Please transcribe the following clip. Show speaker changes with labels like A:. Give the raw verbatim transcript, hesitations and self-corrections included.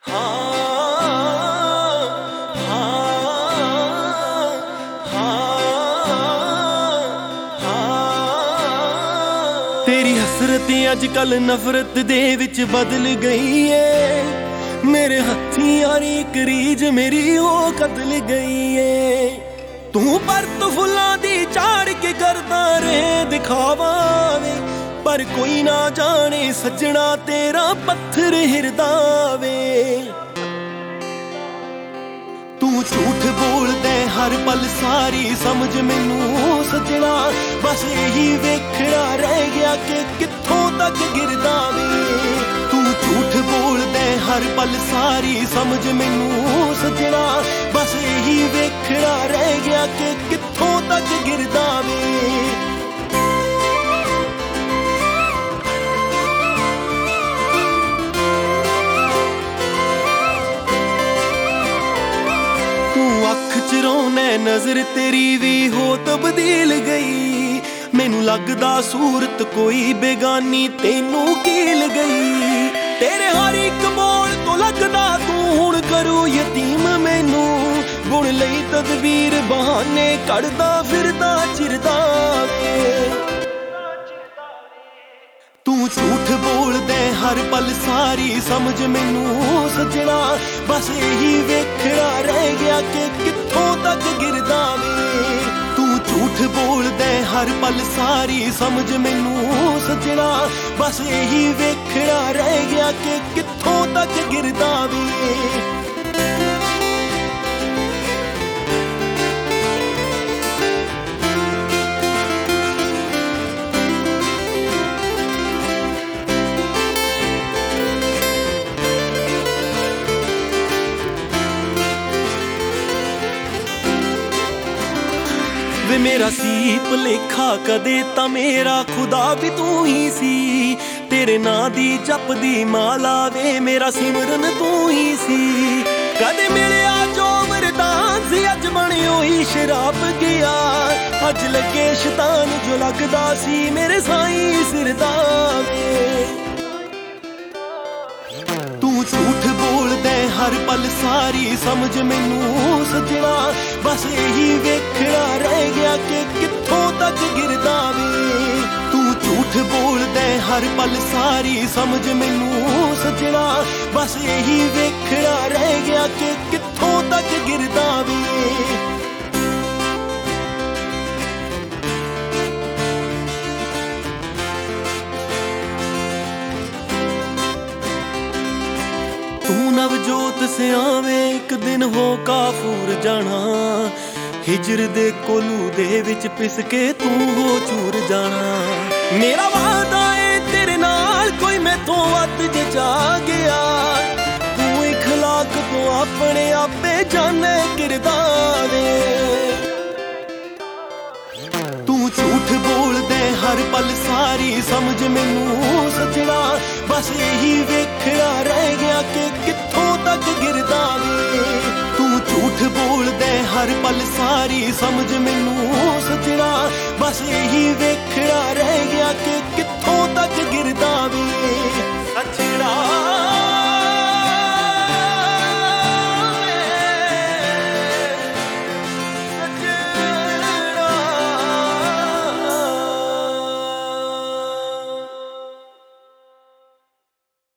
A: तेरी हसरत अजकल नफरत दे विच बदल गई है। मेरे हत्थी यारी एक रीज मेरी ओ कदल गई है। तू परत फुल्लां दी चाड़ के करदा रहे दिखावा वे, पर कोई ना जाने सजना तेरा पत्थर हिरदा वे। तू झूठ बोलदे हर पल सारी समझ मैनू सजना, बस यही वेखना रह गया कि कित्थों तक गिरदा वे। तू झूठ बोलदे हर पल सारी समझ मैनू सजना, बस यही वेखना रह गया कि कित्थों तक गिरदा वे। अख चरोने नजर तेरी भी हो तब्दील गई, मैनू लगदा सूरत कोई बेगानी तेनू कील गई। तेरे हर एक बोल तो लगदा तू हुण करू यतीम मैनू, गुण लई तदबीर बहाने कढ़दा फिरदा चिरदा वे। तू झूठ बोलदे हर पल सारी समझ मैनू सजना, बस यही वेखना रह गया कि कित्थों तक गिरदा वे। तू झूठ बोलदे हर पल सारी समझ मैनू सजना, बस यही वेखना रह गया कि कित्थों तक गिरदा वे। वे मेरा सी भुलेखा कदे तां मेरा खुदा भी तू ही सी। तेरे नां दी जपदी माला वे मेरा सिमरन तू ही सी। कदे मिलिया जो वरदान सी अज बने ओही शराब गया। अज लगे शैतान जो लगदा सी मेरे साईं सिरदा वे। तू झूठ बोलदे हर पल सारी समझ मैनू सजना, बस यही वेखना रह गया कि कित्थों तक गिरदा वे। तू झूठ बोलदे हर पल सारी समझ मैनू सजना, बस यही वेखना रह गया कि कित्थों तक गिरदा वे। तू नवजोत से आवे एक दिन हो काफूर जाना, हिजर दे कोलू दे विच पिस के तू हो चूर जाना। मेरा वादा है तेरे नाल कोई मैथों वध जे जा गया, तू इखलाक तो अपने आपे जाने गिरदा वे। तू झूठ बोलदे हर पल सारी समझ मैनू सजना, बस यही वेखना रह गया कि कित्थों तक गिरदा वे। तू झूठ बोलदे हर पल सारी समझ मैनू सजना, बस यही वेखना रह गया कि कित्थों तक गिरदा वे।